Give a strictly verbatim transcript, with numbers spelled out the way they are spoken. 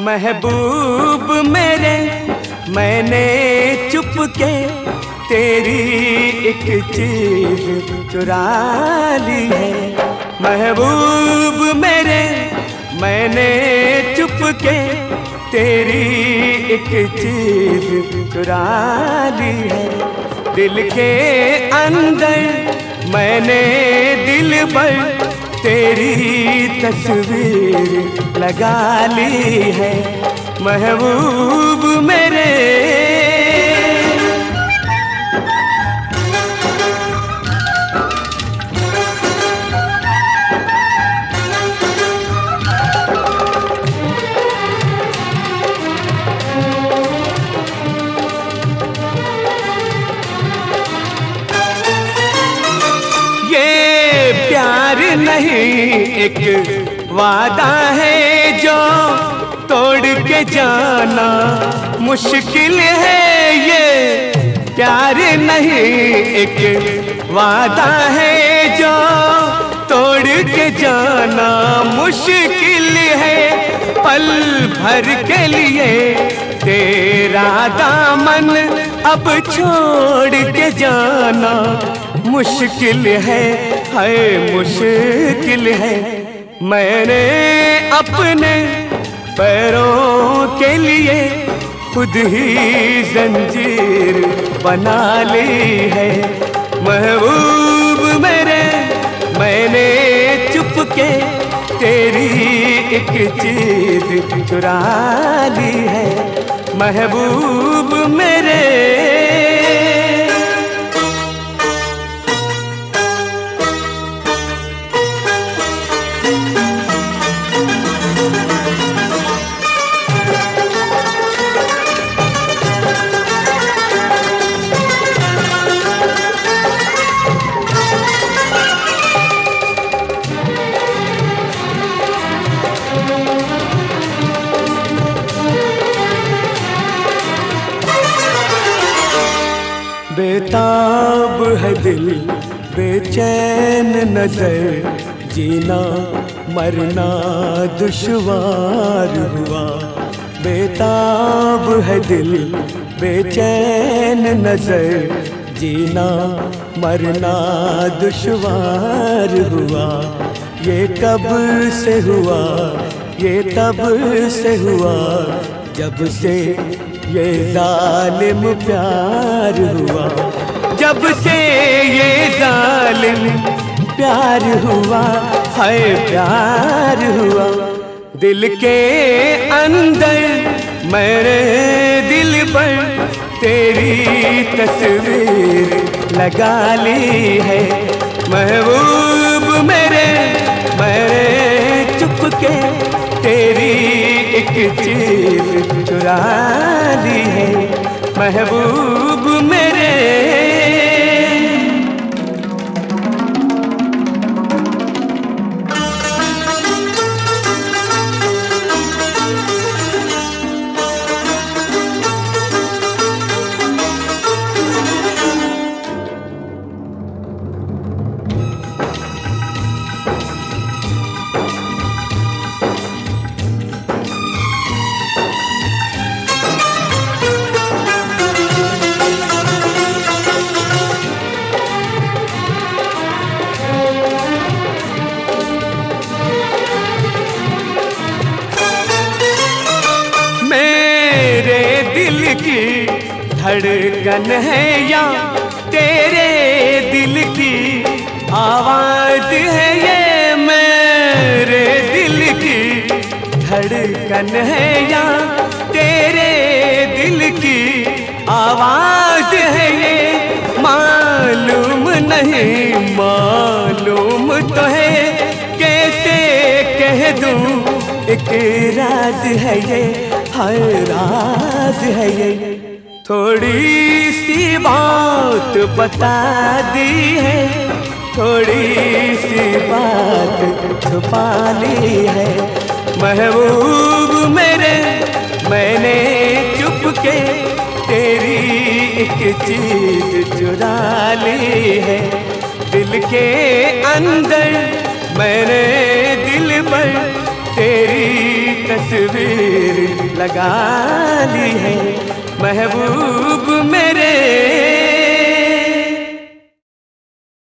महबूब मेरे, मैंने चुपके तेरी एक चीज चुरा ली है। महबूब मेरे, मैंने चुपके तेरी एक चीज चुरा ली है। दिल के अंदर मैंने दिल पर तेरी तस्वीर लगा ली है। महबूब मेरे, प्यार नहीं एक वादा है जो तोड़ के जाना मुश्किल है। ये प्यार नहीं एक वादा है जो तोड़ के जाना मुश्किल है। पल भर के लिए तेरा दामन अब छोड़ के जाना मुश्किल है, है मुश्किल है। मैंने अपने पैरों के लिए खुद ही जंजीर बना ली है। महबूब मेरे, मैंने चुपके तेरी एक चीज चुरा ली है। महबूब मेरे, बेताब है दिल बेचैन नजर, जीना मरना दुश्वार हुआ। बेताब है दिल बेचैन नजर, जीना मरना दुश्वार हुआ। ये कब से हुआ, ये तब से हुआ जब से ये जालिम प्यार हुआ। जब से ये जालिम प्यार हुआ, है प्यार हुआ। दिल के अंदर मेरे दिल पर तेरी तस्वीर लगा ली है। महबूब मेरे, मेरे चुपके तेरी एक चीज चुरा ली है। महबूब मेरे, की धड़कन है या तेरे दिल की आवाज है। ये मेरे दिल की धड़कन है या तेरे दिल की आवाज है। ये मालूम नहीं मालूम तो है, कैसे कह दूं एक राज है ये, हर राज है ये। थोड़ी सी बात बता दी है, थोड़ी सी बात छुपा ली है। महबूब मेरे, मैंने चुपके तेरी एक चीज चुरा ली है। दिल के अंदर मैंने दिल पर तेरी तस्वीर लगा ली है महबूब मेरे